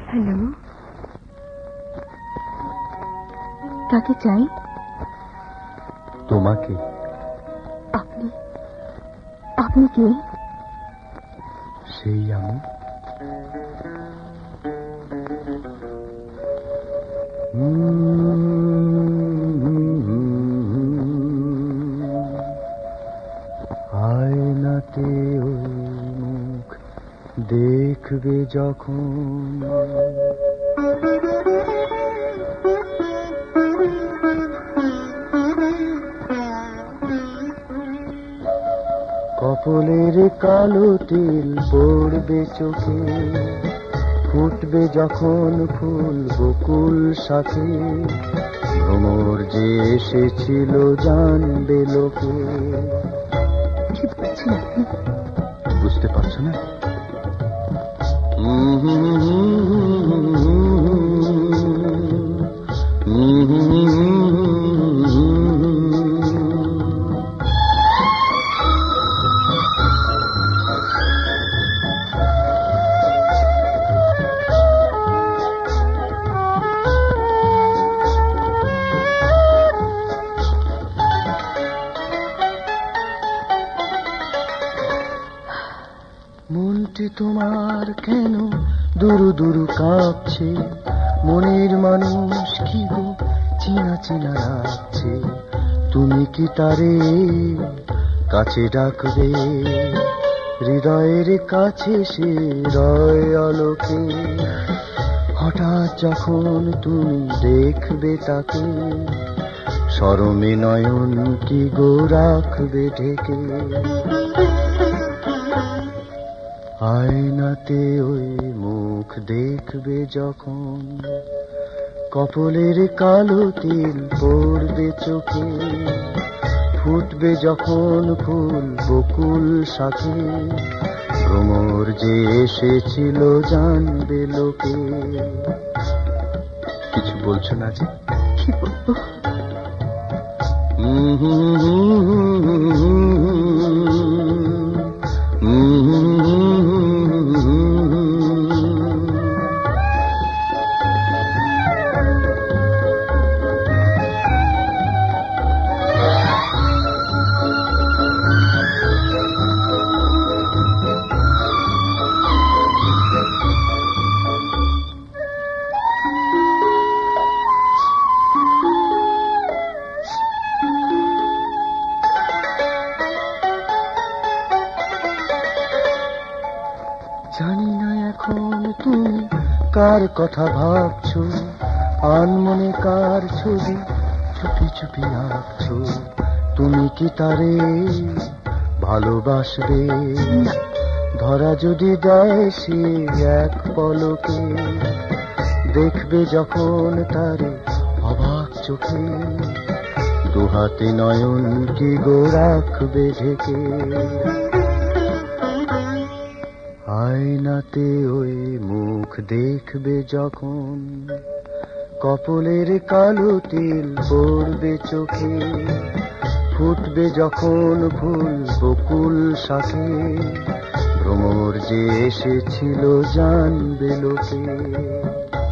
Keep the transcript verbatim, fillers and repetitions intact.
Hello, কাকে চাই? তোমাকে। আপনি আপনি কে? সেই আমি। আয়নাতে ওই মুখ দেখবে যখন, কপলের কালো তিল পড়বে চোখে, ফুটবে যখন ফুল বকুল সাথে, ভ্রমর যে এসেছিল জানবে লোকে। বুঝতে পারছো না? মনটি তোমার কেন দুরু দুরু কাঁপছে, মনের মানুষ কি গো চিনা চিনা লাগছে, তুমি কি তারে কাছে ডাকবে, হৃদয়ের কাছে সে রয় আলোকে, হঠাৎ যখন তুমি দেখবে তাকে, শরমে নয়ন কি গো রাখবে ঢেকে। আয়নাতে ওই মুখ দেখবে যখন, কপলের কালো তিল পড়বে চোখে, ফুটবে যখন ফুল বকুল শাখে, ভ্রমর যে এসেছিল জানবে লোকে। কিছু বলছো না যে? কি বলবো? জানি না এখন তুমি কার কথা ভাবছো, আনমনে কার ছবি চুপি চুপি আঁকছো, তুমি কি তারে ভালোবাসবে, ধরা যদি দেয় সে এক পলকে, দেখবে যখন তারে অবাক চোখে, দুহাতে নয়ন কি গো রাখবে ঢেকে। আয়নাতে ওই মুখ দেখবে যখন, কপলের কালো তিল পড়বে চোখে, ফুটবে যখন ফুল বকুল শাখে, ভ্রমর যে এসেছিল জানবে লোকে।